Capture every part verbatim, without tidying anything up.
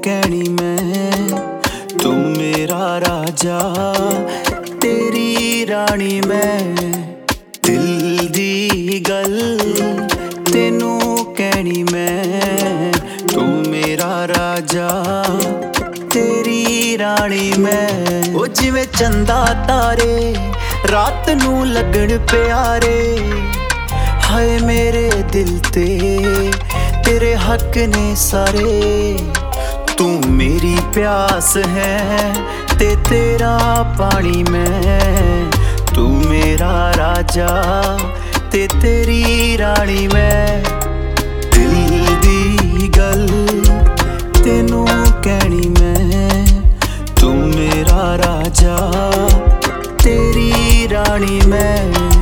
कहनी मैं, तू मेरा राजा तेरी रानी मैं। दिल दी गल तेनू कहनी मैं, तू मेरा राजा तेरी रानी मैं। ओ जिवें चंदा तारे रात नू लगन प्यारे, हाय मेरे दिल ते तेरे हक ने सारे। तू मेरी प्यास है ते तेरा पानी मैं, तू मेरा राजा ते तेरी रानी मैं। दिल दी गल तेनू कहनी मैं, तू मेरा राजा तेरी रानी मैं।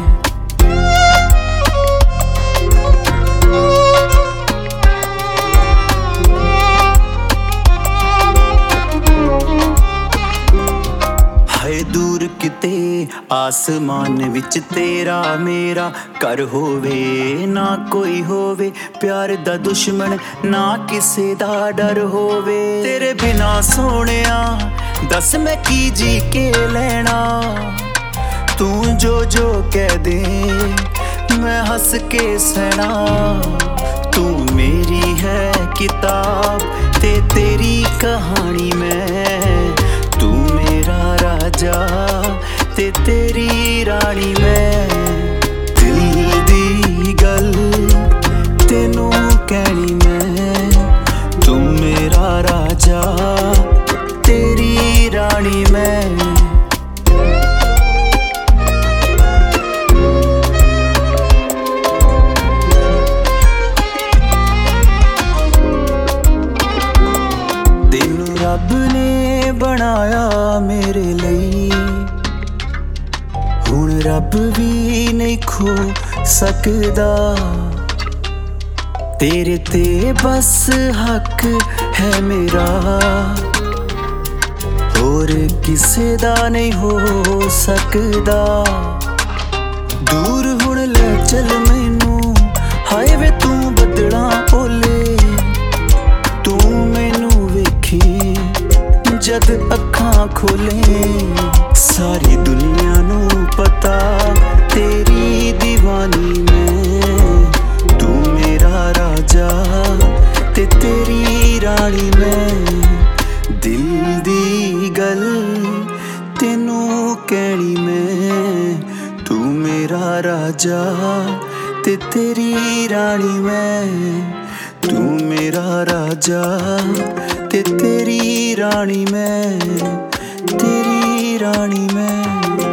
दूर किते आसमान विच तेरा मेरा घर होवे, ना कोई होवे प्यार दा दुश्मन, ना किसे दा डर होवे। तेरे बिना सोहणिया दस मैं की जी के लेना, तू जो जो कह दे मैं हंस के सहना। तू मेरी है किताब ते तेरी कहानी मैं, तू मेरा राजा ते तेरी रानी मैं। दिल दी गल तेनू कहनी मैं, तू मेरा राजा तेरी रानी मैं। तेनू रब ने बनाया मेरे लिए, हुण रब भी नहीं खो सकदा। तेरे ते बस हक है मेरा, होर किसे दा नहीं हो सकदा। दूर हुण ले चल मैनू, हाय वे तू बदला ओले, तू मैनू वेखी जद अखां खोले। सारी दुनिया नू पता तेरी दीवानी मैं, तू मेरा राजा ते तेरी रानी मैं। दिल दी गल तेनू कहनी मैं, तू मेरा राजा ते तेरी रानी मैं, तू मेरा राजा ते तेरी रानी मैं, तेरी रानी मैं।